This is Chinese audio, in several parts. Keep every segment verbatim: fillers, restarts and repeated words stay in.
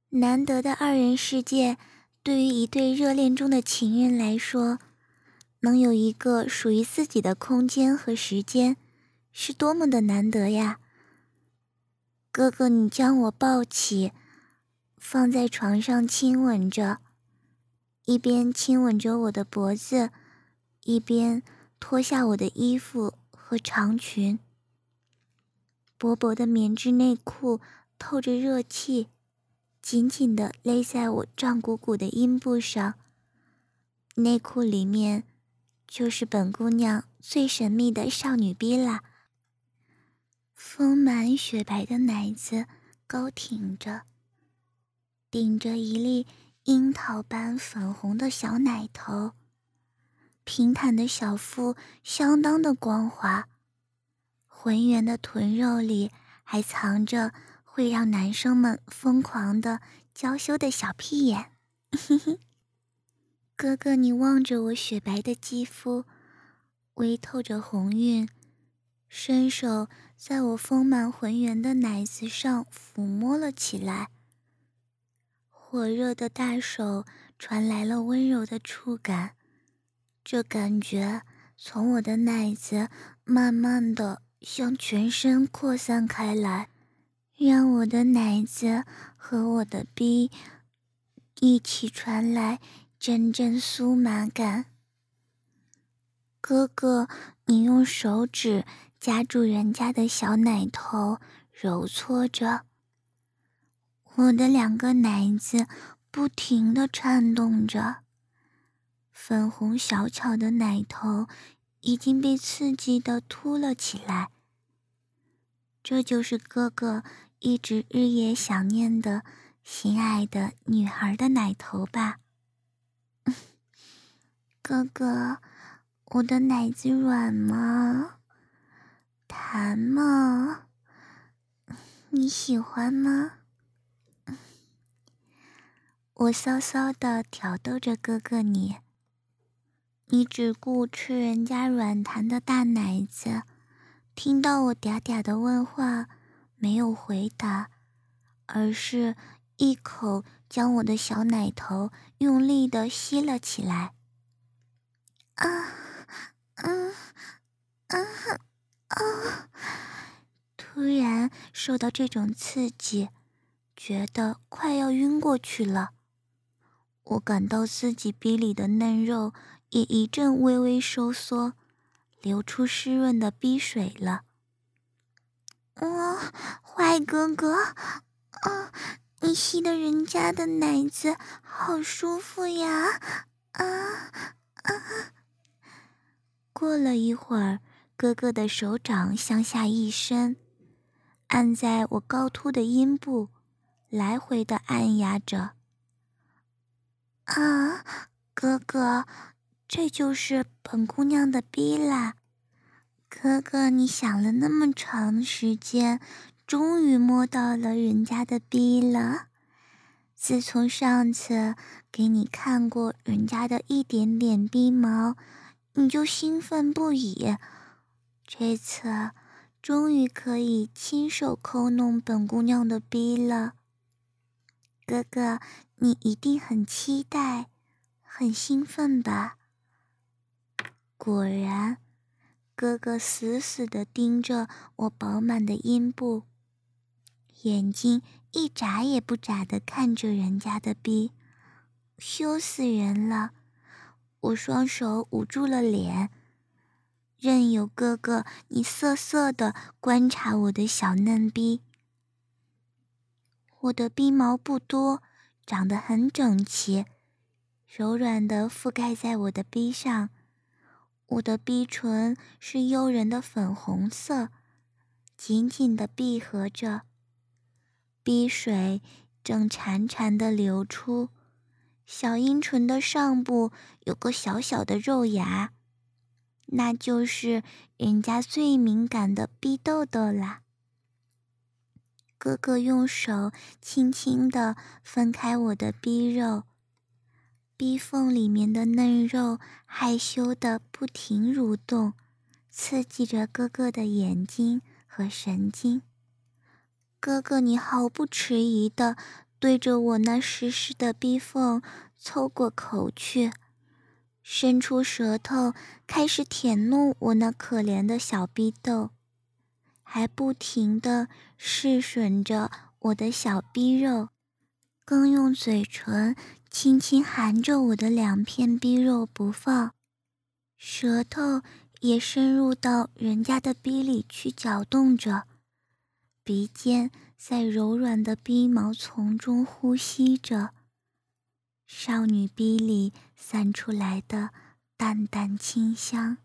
难得的二人世界，对于一对热恋中的情人来说，能有一个属于自己的空间和时间，是多么的难得呀！哥哥，你将我抱起，放在床上亲吻着，一边亲吻着我的脖子，一边脱下我的衣服和长裙。薄薄的棉质内裤透着热气，紧紧地勒在我胀鼓鼓的阴部上。内裤里面就是本姑娘最神秘的少女逼啦，丰满雪白的奶子高挺着，顶着一粒樱桃般粉红的小奶头，平坦的小腹相当的光滑，浑圆的臀肉里还藏着会让男生们疯狂的娇羞的小屁眼。哥哥，你望着我雪白的肌肤，微透着红晕，伸手在我丰满浑圆的奶子上抚摸了起来。火热的大手传来了温柔的触感，这感觉从我的奶子慢慢的向全身扩散开来，让我的奶子和我的逼一起传来阵阵酥麻感。哥哥，你用手指夹住人家的小奶头，揉搓着。我的两个奶子不停地颤动着，粉红小巧的奶头已经被刺激地凸了起来。这就是哥哥一直日夜想念的心爱的女孩的奶头吧。哥哥，我的奶子软吗？弹吗？你喜欢吗？我骚骚地挑逗着哥哥你，你只顾吃人家软弹的大奶子，听到我嗲嗲的问话，没有回答，而是一口将我的小奶头用力地吸了起来。啊，嗯，啊，啊！突然受到这种刺激，觉得快要晕过去了。我感到自己逼里的嫩肉也一阵微微收缩，流出湿润的逼水了。哇，坏哥哥，啊，你吸的人家的奶子好舒服呀！啊啊！过了一会儿，哥哥的手掌向下一伸，按在我高凸的阴部，来回的按压着。啊，哥哥，这就是本姑娘的逼啦！哥哥，你想了那么长时间，终于摸到了人家的逼了。自从上次给你看过人家的一点点逼毛，你就兴奋不已。这次终于可以亲手抠弄本姑娘的逼了。哥哥，你一定很期待，很兴奋吧？果然，哥哥死死地盯着我饱满的阴部，眼睛一眨也不眨地看着人家的逼，羞死人了。我双手捂住了脸，任由哥哥你色色地观察我的小嫩逼。我的逼毛不多，长得很整齐，柔软地覆盖在我的逼上。我的逼唇是诱人的粉红色，紧紧地闭合着，逼水正潺潺地流出。小阴唇的上部有个小小的肉芽，那就是人家最敏感的逼豆豆啦。哥哥用手轻轻地分开我的逼肉，逼缝里面的嫩肉害羞地不停蠕动，刺激着哥哥的眼睛和神经。哥哥你毫不迟疑地对着我那湿湿的逼缝凑过口去，伸出舌头开始舔弄我那可怜的小逼豆，还不停地试吮着我的小逼肉，更用嘴唇轻轻含着我的两片逼肉不放，舌头也深入到人家的逼里去搅动着，鼻尖在柔软的逼毛丛中呼吸着少女逼里散出来的淡淡清香。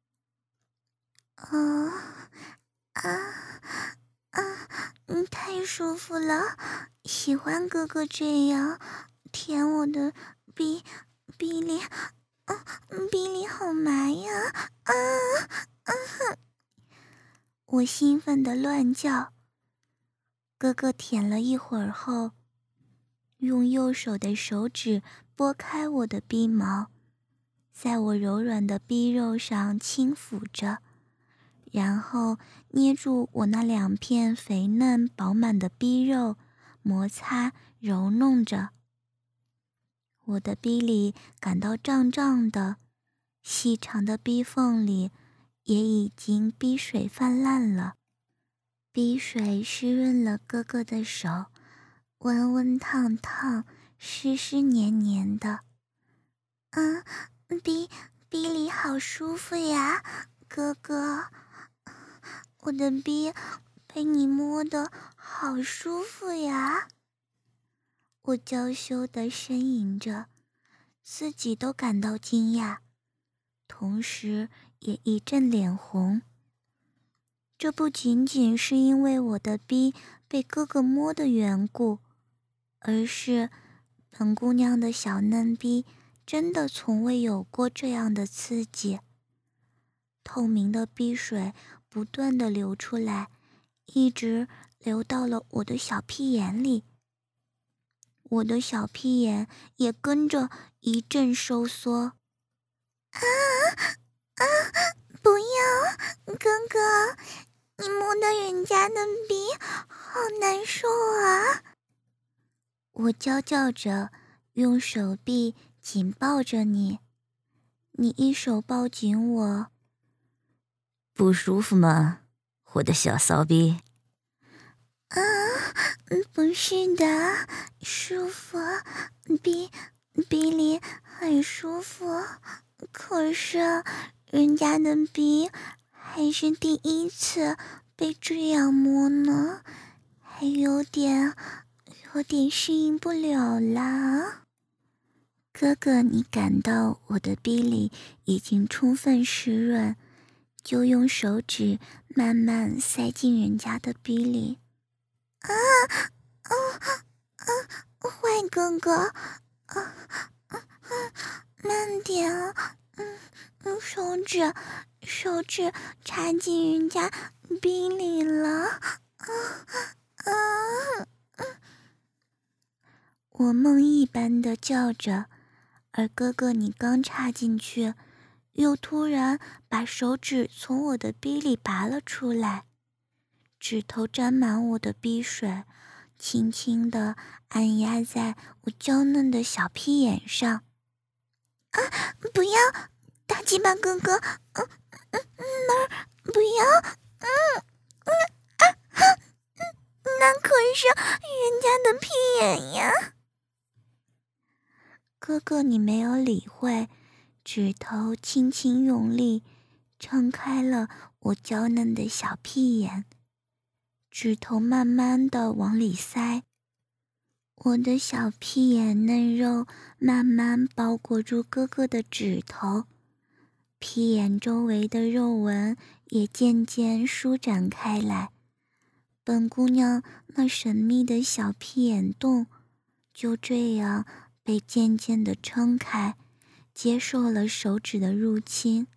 啊啊啊！嗯，太舒服了，喜欢哥哥这样舔我的逼逼里，啊，逼里好麻呀！啊啊！我兴奋地乱叫。哥哥舔了一会儿后，用右手的手指拨开我的逼毛，在我柔软的逼肉上轻抚着，然后捏住我那两片肥嫩饱满的逼肉，摩擦揉弄着。我的逼里感到胀胀的，细长的逼缝里也已经逼水泛滥了，逼水湿润了哥哥的手，温温烫烫，湿湿黏黏的。嗯，逼逼里好舒服呀，哥哥，我的逼被你摸得好舒服呀。我娇羞地呻吟着，自己都感到惊讶，同时也一阵脸红。这不仅仅是因为我的逼被哥哥摸的缘故，而是本姑娘的小嫩逼真的从未有过这样的刺激。透明的逼水不断地流出来，一直流到了我的小屁眼里。我的小屁眼也跟着一阵收缩。啊啊！不要，哥哥，你摸到人家的逼，好难受啊！我娇叫着，用手臂紧抱着你，你一手抱紧我。 不舒服吗，我的小骚逼？ 啊，不是的，舒服，逼逼里很舒服，可是人家的逼还是第一次被这样摸呢，还有点有点适应不了啦。哥哥，你感到我的逼里已经充分湿润，就用手指慢慢塞进人家的逼里。啊啊啊！坏哥哥，啊啊啊！慢点啊！嗯嗯，手指手指插进人家逼里了！啊啊！我梦一般的叫着，而哥哥你刚插进去，又突然把手指从我的逼里拔了出来，指头沾满我的逼水，轻轻地按压在我娇嫩的小屁眼上。啊！不要，大鸡巴哥哥，嗯嗯那儿不要，嗯嗯啊哈，嗯，那可是人家的屁眼呀！哥哥，你没有理会，指头轻轻用力，撑开了我娇嫩的小屁眼，指头慢慢地往里塞。我的小屁眼嫩肉慢慢包裹住哥哥的指头，屁眼周围的肉纹也渐渐舒展开来。本姑娘那神秘的小屁眼洞就这样被渐渐地撑开，接受了手指的入侵。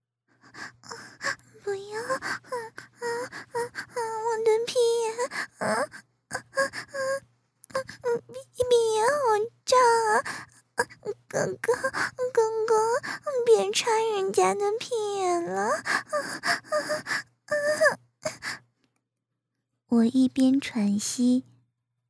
不要，啊啊啊啊！我的屁眼，啊啊啊啊！鼻鼻眼好胀啊！啊，哥哥，哥哥，别插人家的屁眼了！啊啊啊！我一边喘息，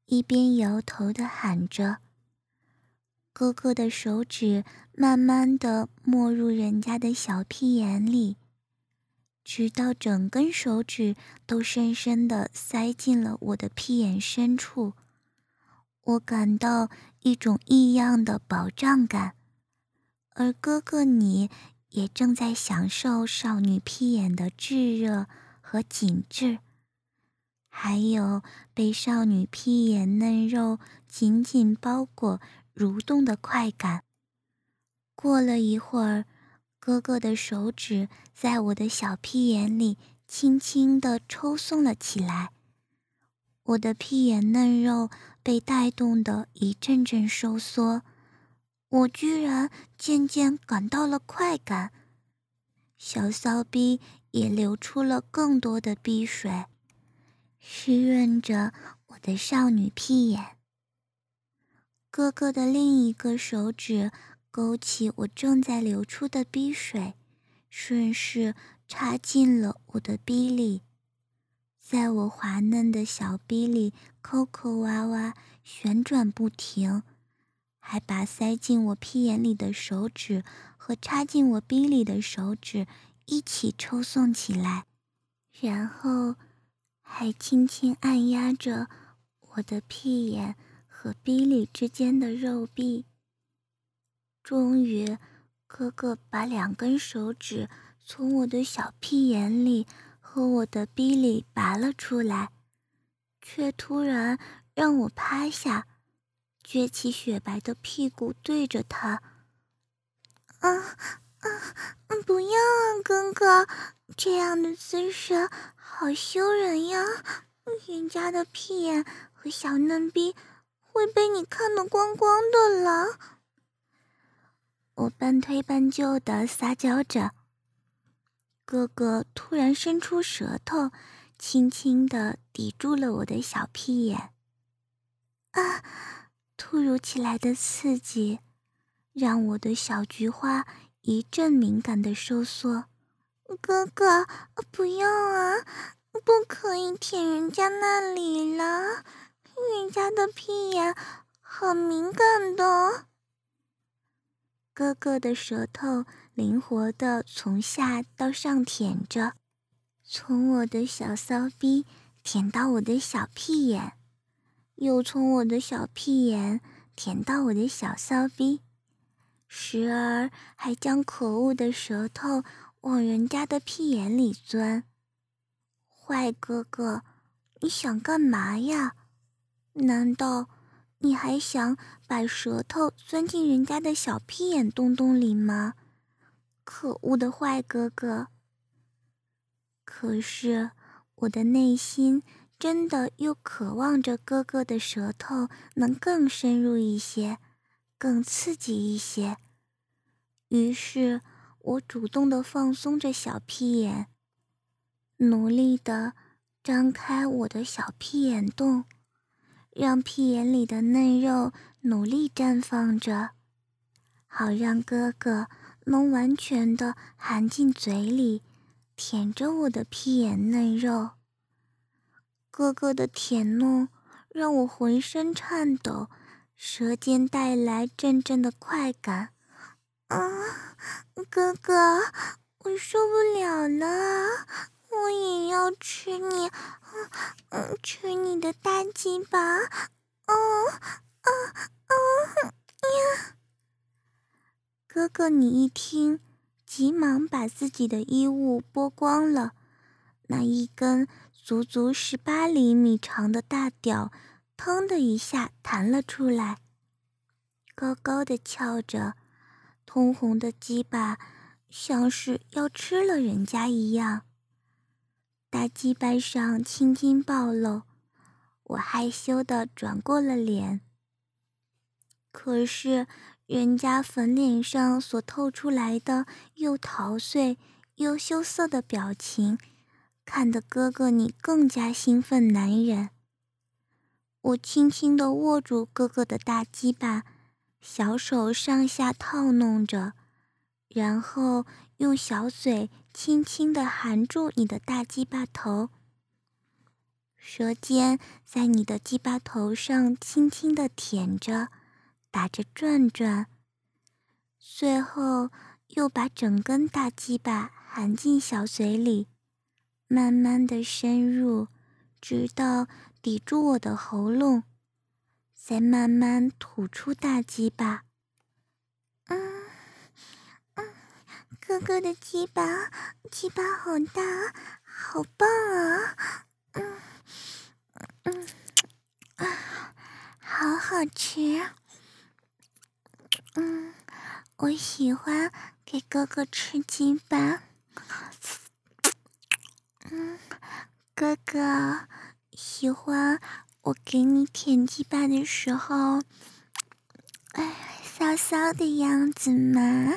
一边摇头的喊着。哥哥的手指慢慢地没入人家的小屁眼里，直到整根手指都深深地塞进了我的屁眼深处。我感到一种异样的饱胀感，而哥哥你也正在享受少女屁眼的炙热和紧致，还有被少女屁眼嫩肉紧紧包裹蠕动的快感。过了一会儿，哥哥的手指在我的小屁眼里轻轻地抽送了起来，我的屁眼嫩肉被带动的一阵阵收缩，我居然渐渐感到了快感，小骚逼也流出了更多的逼水，湿润着我的少女屁眼。哥哥的另一个手指勾起我正在流出的逼水，顺势插进了我的逼里，在我滑嫩的小逼里抠抠挖挖，旋转不停，还把塞进我屁眼里的手指和插进我逼里的手指一起抽送起来，然后还轻轻按压着我的屁眼和逼里之间的肉壁。终于，哥哥把两根手指从我的小屁眼里和我的逼里拔了出来，却突然让我趴下，撅起雪白的屁股对着他。啊啊！不要啊，哥哥，这样的姿势好羞人呀！人家的屁眼和小嫩逼会被你看得光光的了。我半推半就地撒娇着，哥哥突然伸出舌头，轻轻地抵住了我的小屁眼。啊！突如其来的刺激，让我的小菊花一阵敏感的收缩。哥哥，不要啊！不可以舔人家那里了，人家的屁眼很敏感的。哥哥的舌头灵活地从下到上舔着，从我的小骚逼舔到我的小屁眼，又从我的小屁眼舔到我的小骚逼，时而还将可恶的舌头往人家的屁眼里钻。坏哥哥，你想干嘛呀？难道你还想把舌头钻进人家的小屁眼洞洞里吗？可恶的坏哥哥！可是我的内心真的又渴望着哥哥的舌头能更深入一些，更刺激一些。于是我主动地放松着小屁眼，努力地张开我的小屁眼洞，让屁眼里的嫩肉努力绽放着，好让哥哥能完全地含进嘴里，舔着我的屁眼嫩肉。哥哥的舔弄让我浑身颤抖，舌尖带来阵阵的快感。啊，哥哥，我受不了了，我也要吃你，嗯，吃你的大鸡巴。哦，啊啊呀！哥哥你一听，急忙把自己的衣物剥光了，那一根足足十八厘米长的大屌腾的一下弹了出来，高高的翘着，通红的鸡巴像是要吃了人家一样。大鸡巴上青筋暴露，我害羞地转过了脸。可是人家粉脸上所透出来的又陶醉又羞涩的表情，看得哥哥你更加兴奋难忍。我轻轻地握住哥哥的大鸡巴，小手上下套弄着，然后用小嘴轻轻地含住你的大鸡巴头。 舌尖在你的鸡巴头上轻轻地舔着，打着转转，随后又把整根大鸡巴含进小嘴里，慢慢地深入，直到抵住我的喉咙，再慢慢吐出大鸡巴。嗯嗯，哥哥的鸡巴，鸡巴好大，好棒啊！嗯嗯啊，好好吃。嗯，我喜欢给哥哥吃鸡巴。嗯，哥哥喜欢我给你舔鸡巴的时候，哎，骚骚的样子吗？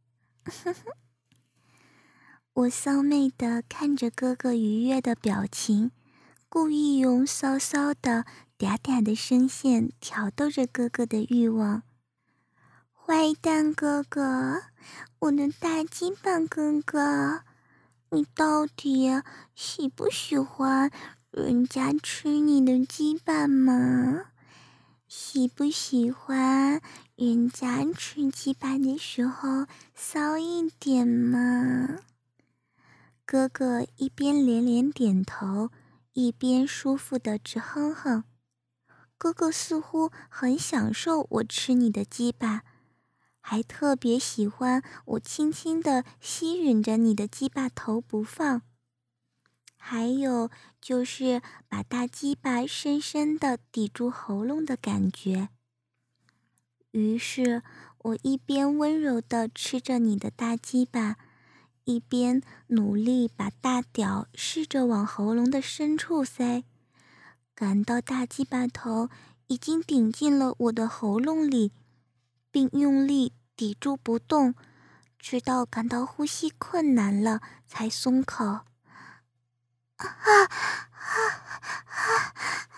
我骚媚的看着哥哥愉悦的表情，故意用骚骚的嗲嗲的声线挑逗着哥哥的欲望。坏蛋哥哥，我的大鸡巴哥哥，你到底喜不喜欢人家吃你的鸡巴吗？喜不喜欢人家吃鸡巴的时候骚一点吗？哥哥一边连连点头，一边舒服的直哼哼。哥哥似乎很享受我吃你的鸡巴，还特别喜欢我轻轻地吸吮着你的鸡巴头不放，还有就是把大鸡巴深深地抵住喉咙的感觉。于是我一边温柔地吃着你的大鸡巴，一边努力把大屌试着往喉咙的深处塞，感到大鸡巴头已经顶进了我的喉咙里，并用力抵住不动，直到感到呼吸困难了才松口。啊啊啊！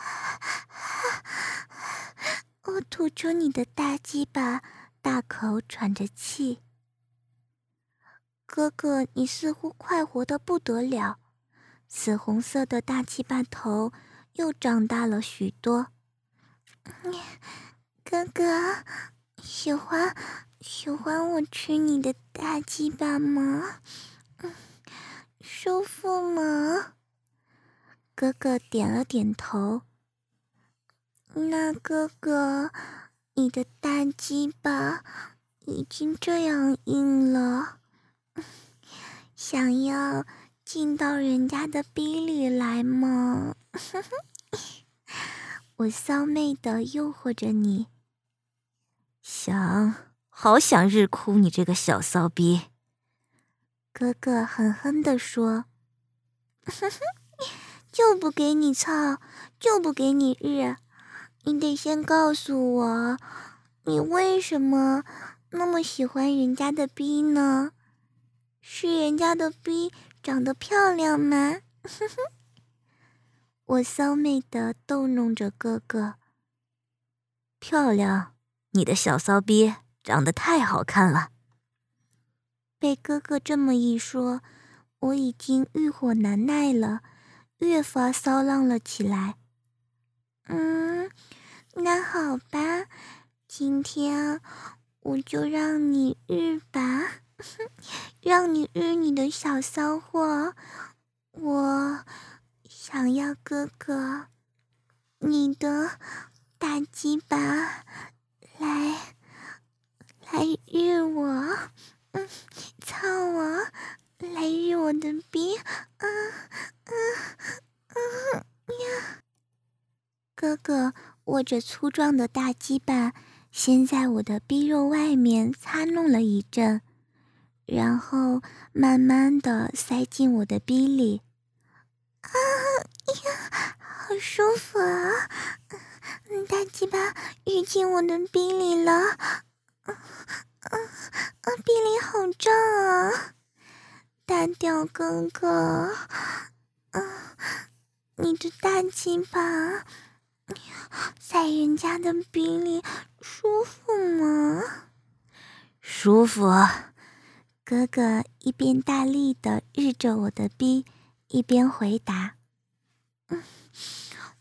我吐出你的大鸡巴，大口喘着气。哥哥，你似乎快活得不得了，紫红色的大鸡巴头又长大了许多。哥哥，喜欢喜欢我吃你的大鸡巴吗？嗯，舒服吗？哥哥点了点头。那哥哥，你的大鸡巴已经这样硬了，想要进到人家的逼里来吗？我骚媚地诱惑着你。 想，好想日哭你这个小骚逼。 哥哥狠狠地说。就不给你操，就不给你日，你得先告诉我，你为什么那么喜欢人家的逼呢？是人家的逼长得漂亮吗？我骚媚地逗弄着哥哥。 漂亮，你的小骚逼长得太好看了。 被哥哥这么一说，我已经欲火难耐了，越发骚浪了起来。嗯，那好吧，今天我就让你日吧，让你日你的小骚货。我想要哥哥，你的大鸡巴来来日我，嗯，操我，来日我的逼，啊啊啊呀！哥哥握着粗壮的大鸡巴，先在我的逼肉外面擦弄了一阵，然后慢慢的塞进我的逼里。啊呀，好舒服啊！大鸡巴遇进我的逼里了，啊啊啊！逼里好胀啊！大屌哥哥，啊，你的大鸡巴在人家的逼里舒服吗？ 舒服。 哥哥一边大力的日着我的逼，一边回答：“嗯，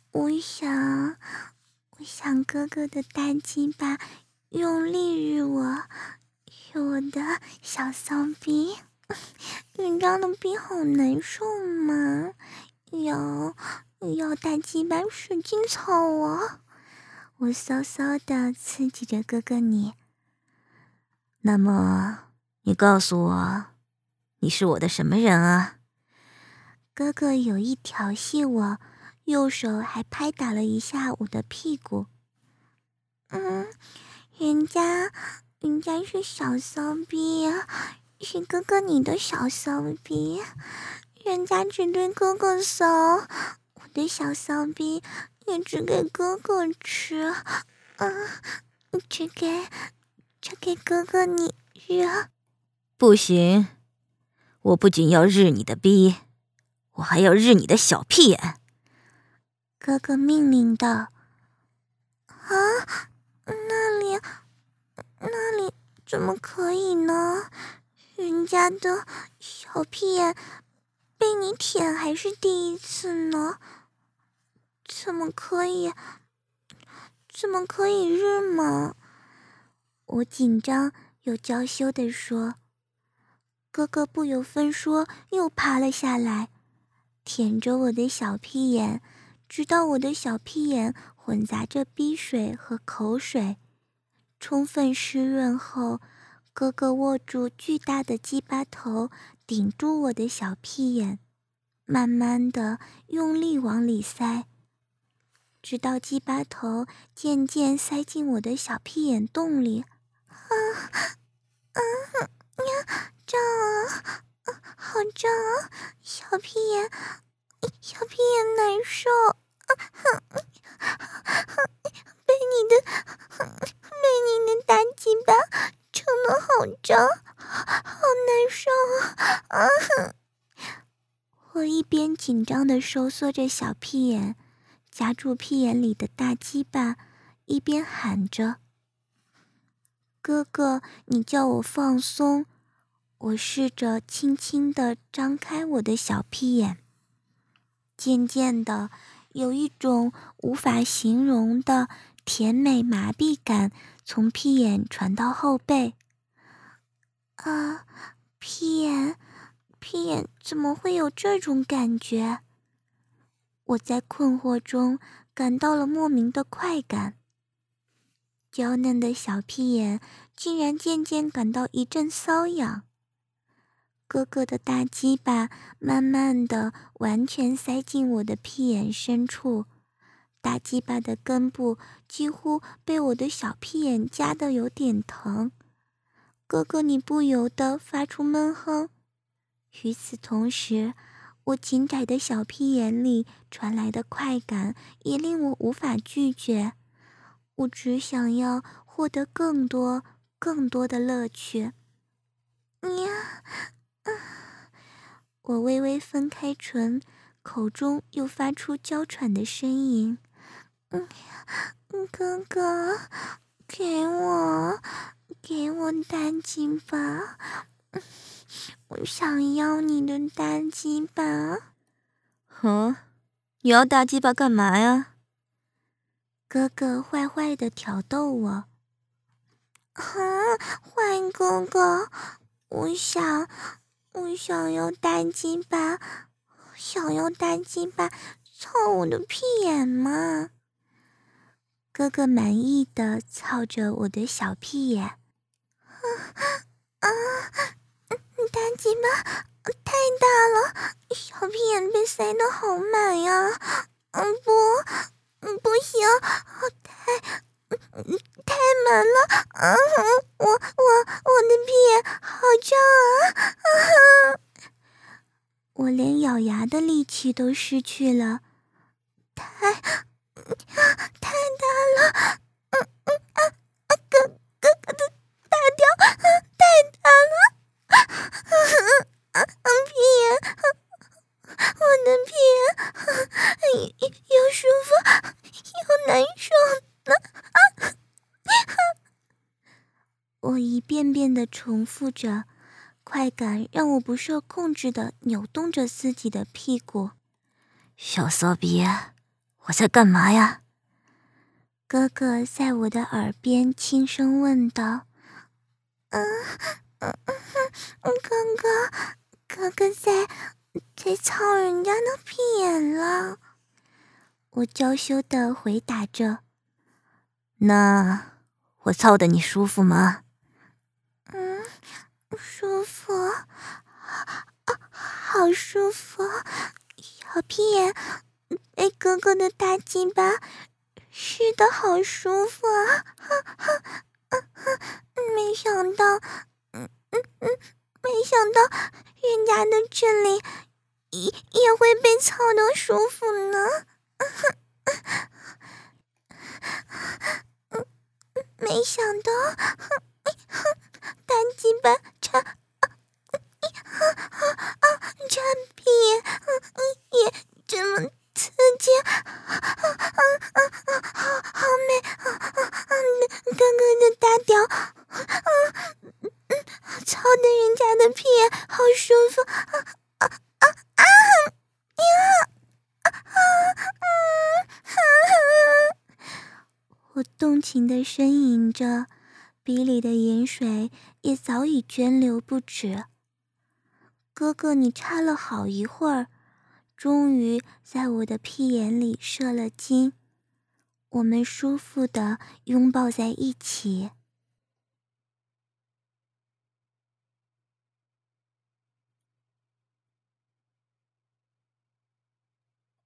我想，我想哥哥的大鸡巴用力日我，日我的小骚逼，人家的逼好难受嘛，要要大鸡巴使劲操我，我骚骚的刺激着哥哥你。 那么，你告诉我，你是我的什么人啊？ 哥哥有意调戏我，右手还拍打了一下我的屁股。嗯，人家，人家是小骚逼，是哥哥你的小骚逼，人家只对哥哥骚，我的小骚逼也只给哥哥吃，嗯，只给，只给哥哥你日。 不行，我不仅要日你的逼，我还要日你的小屁眼。 哥哥命令道。啊，那里，那里怎么可以呢？人家的小屁眼被你舔还是第一次呢？怎么可以？怎么可以日吗？我紧张又娇羞地说。哥哥不由分说又趴了下来，舔着我的小屁眼，直到我的小屁眼混杂着逼水和口水，充分湿润后，哥哥握住巨大的鸡巴头，顶住我的小屁眼，慢慢的用力往里塞，直到鸡巴头渐渐塞进我的小屁眼洞里。啊，啊呀，胀啊，好胀啊，小屁眼，小屁眼难受。被你的被你的大鸡巴撑得好胀，好难受啊！啊！我一边紧张地收缩着小屁眼，夹住屁眼里的大鸡巴，一边喊着：“哥哥，你叫我放松。”我试着轻轻地张开我的小屁眼，渐渐的，有一种无法形容的甜美麻痹感从屁眼传到后背。啊，屁眼，屁眼怎么会有这种感觉？我在困惑中感到了莫名的快感。娇嫩的小屁眼竟然渐渐感到一阵瘙痒。哥哥的大鸡巴慢慢的完全塞进我的屁眼深处，大鸡巴的根部几乎被我的小屁眼夹得有点疼。哥哥你不由得发出闷哼。与此同时，我紧窄的小屁眼里传来的快感也令我无法拒绝。我只想要获得更多更多的乐趣。呀，啊，我微微分开唇，口中又发出娇喘的呻吟。嗯，哥哥，给我，给我大鸡巴，我想要你的大鸡巴。 嗯，你要大鸡巴干嘛呀？ 哥哥坏坏的挑逗我。啊，坏哥哥，我想，我想要大鸡巴，想要大鸡巴操我的屁眼嘛。哥哥满意的操着我的小屁眼。啊啊！大鸡巴太大了，小屁眼被塞得好满呀！嗯，不，嗯，不行，太，太满了！啊，我我我的屁眼好胀啊！啊，我连咬牙的力气都失去了，太，太大了！嗯嗯啊啊！哥哥哥的大屌太大了！啊，屁眼，我的屁眼又舒服又难受呢！啊！我一遍遍地重复着，快感让我不受控制地扭动着自己的屁股。 小骚逼， 我在干嘛呀？ 哥哥在我的耳边轻声问道。嗯嗯嗯，哥哥，哥哥在在操人家的屁眼了。我娇羞地回答着。 那我操得你舒服吗？ 嗯，舒服，啊，好舒服，小屁眼被哥哥的大鸡巴湿得好舒服啊！没想到，嗯嗯嗯，没想到人家的这里也也会被操得舒服呢。没想到，大鸡巴插插屁也这么刺激，好好美，哥哥的大屌，操的人家的屁眼好舒服，啊啊啊啊呀！我动情地呻吟着，鼻里的盐水也早已涓流不止。哥哥，你插了好一会儿，终于在我的屁眼里射了精，我们舒服地拥抱在一起。